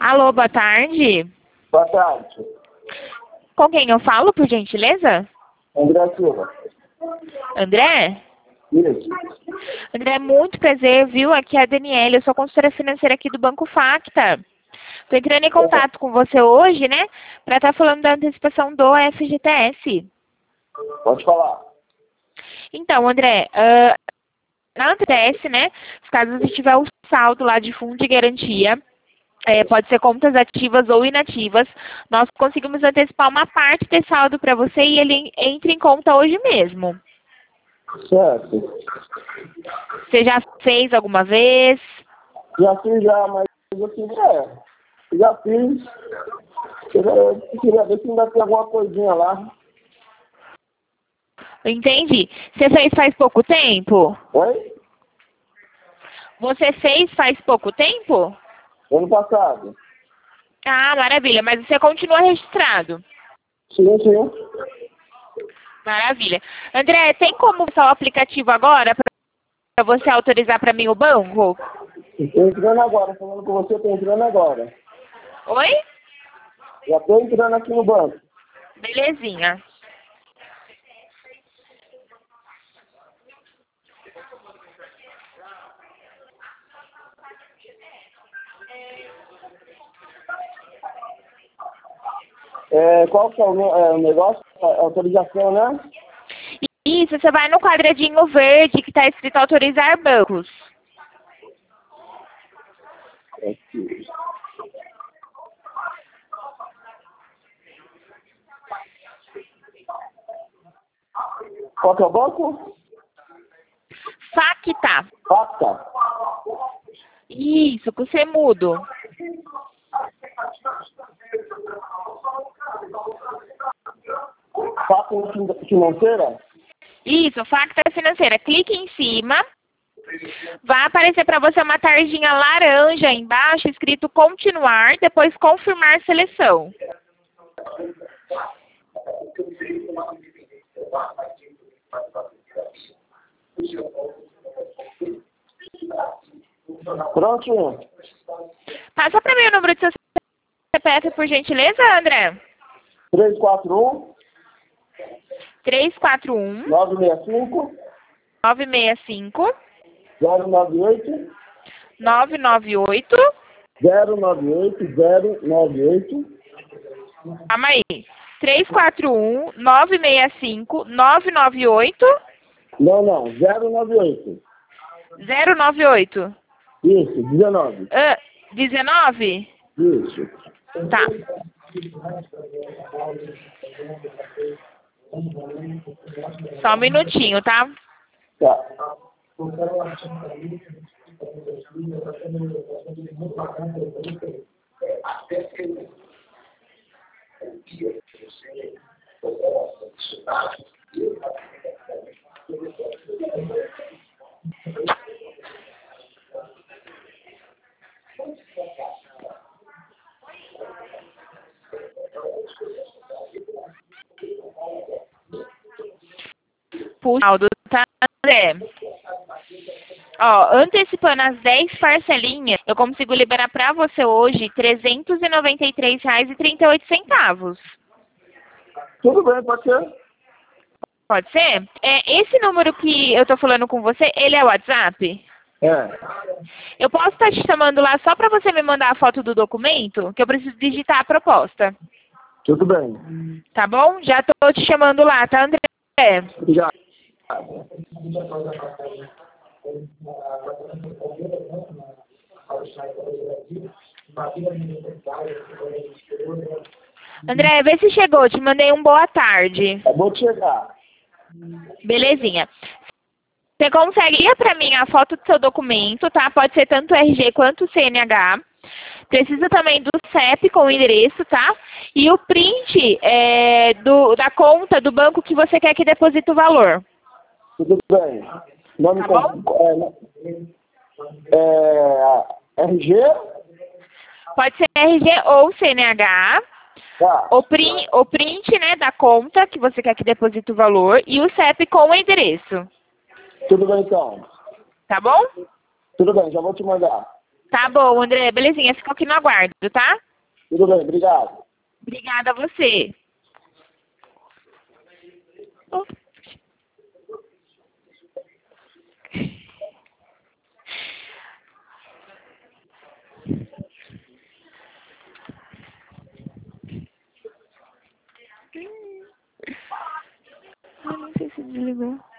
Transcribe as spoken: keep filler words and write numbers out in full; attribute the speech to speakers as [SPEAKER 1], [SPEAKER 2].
[SPEAKER 1] Alô, boa tarde.
[SPEAKER 2] Boa tarde.
[SPEAKER 1] Com quem eu falo, por gentileza?
[SPEAKER 2] André Silva.
[SPEAKER 1] André?
[SPEAKER 2] Isso.
[SPEAKER 1] André, muito prazer, viu? Aqui é a Daniela, eu sou consultora financeira aqui do Banco Facta. Estou entrando em contato com você hoje, né, para estar falando da antecipação do F G T S.
[SPEAKER 2] Pode falar.
[SPEAKER 1] Então, André, uh, na F G T S, né, caso você tiver o saldo lá de fundo de garantia, é, pode ser contas ativas ou inativas, nós conseguimos antecipar uma parte desse saldo para você e ele entra em conta hoje mesmo.
[SPEAKER 2] Certo.
[SPEAKER 1] Você já fez alguma vez?
[SPEAKER 2] Já fiz já, mas eu queria... Já fiz. Eu queria ver se ainda tem alguma coisinha lá.
[SPEAKER 1] Entendi. Você fez faz pouco tempo?
[SPEAKER 2] Oi?
[SPEAKER 1] Você fez faz pouco tempo?
[SPEAKER 2] Ano passado.
[SPEAKER 1] Ah, maravilha. Mas você continua registrado?
[SPEAKER 2] Sim, sim.
[SPEAKER 1] Maravilha. André, tem como usar o aplicativo agora para você autorizar para mim o banco?
[SPEAKER 2] Estou entrando agora, falando com você, estou entrando agora.
[SPEAKER 1] Oi?
[SPEAKER 2] Já estou entrando aqui no banco.
[SPEAKER 1] Belezinha.
[SPEAKER 2] É, qual que é o, ne- é, o negócio? A autorização, né?
[SPEAKER 1] Isso, você vai no quadradinho verde que está escrito autorizar bancos.
[SPEAKER 2] Aqui. Qual que é o banco?
[SPEAKER 1] Facta.
[SPEAKER 2] Facta.
[SPEAKER 1] Isso, com C mudo.
[SPEAKER 2] Facta financeira?
[SPEAKER 1] Isso, Facta financeira. Clique em cima. Vai aparecer para você uma tarjinha laranja embaixo, escrito continuar, depois confirmar seleção.
[SPEAKER 2] Prontinho.
[SPEAKER 1] Passa para mim o número de seu C P F, por gentileza, André.
[SPEAKER 2] três quatro um,
[SPEAKER 1] três quatro um,
[SPEAKER 2] nove seis cinco,
[SPEAKER 1] nove seis cinco,
[SPEAKER 2] zero nove oito,
[SPEAKER 1] nove nove oito.
[SPEAKER 2] zero nove oito, zero nove oito.
[SPEAKER 1] Calma aí. três quatro um, nove seis cinco, nove nove oito,
[SPEAKER 2] Não, não, zero nove oito.
[SPEAKER 1] zero nove oito.
[SPEAKER 2] Isso, dezenove.
[SPEAKER 1] Ah, dezenove?
[SPEAKER 2] Isso.
[SPEAKER 1] Tá. Só um minutinho, tá?
[SPEAKER 2] Tá.
[SPEAKER 1] Puxa, Aldo, tá, André? Ó, antecipando as dez parcelinhas, eu consigo liberar pra você hoje trezentos e noventa e três reais e trinta e oito centavos.
[SPEAKER 2] Tudo bem, pode ser?
[SPEAKER 1] Pode ser? É, esse número que eu tô falando com você, ele é o WhatsApp?
[SPEAKER 2] É.
[SPEAKER 1] Eu posso estar te chamando lá só pra você me mandar a foto do documento, que eu preciso digitar a proposta.
[SPEAKER 2] Tudo bem.
[SPEAKER 1] Tá bom? Já tô te chamando lá, tá, André?
[SPEAKER 2] Obrigado.
[SPEAKER 1] André, vê se chegou. Te mandei um boa tarde.
[SPEAKER 2] É bom chegar.
[SPEAKER 1] Belezinha. Você consegue ir pra mim a foto do seu documento, tá? Pode ser tanto o R G quanto o C N H. Precisa também do C E P com o endereço, tá? E o print é, do, da conta do banco que você quer que deposite o valor.
[SPEAKER 2] Tudo bem. Nome
[SPEAKER 1] Tá
[SPEAKER 2] com-
[SPEAKER 1] bom?
[SPEAKER 2] É, é, R G?
[SPEAKER 1] Pode ser R G ou C N H.
[SPEAKER 2] Tá.
[SPEAKER 1] O print, o print, né, da conta que você quer que deposite o valor e o C E P com o endereço.
[SPEAKER 2] Tudo bem, então.
[SPEAKER 1] Tá bom?
[SPEAKER 2] Tudo bem, já vou te mandar.
[SPEAKER 1] Tá bom, André. Belezinha, fica aqui no aguardo, tá?
[SPEAKER 2] Tudo bem, obrigado.
[SPEAKER 1] Obrigada a você. Oh. Eu não sei se desligou.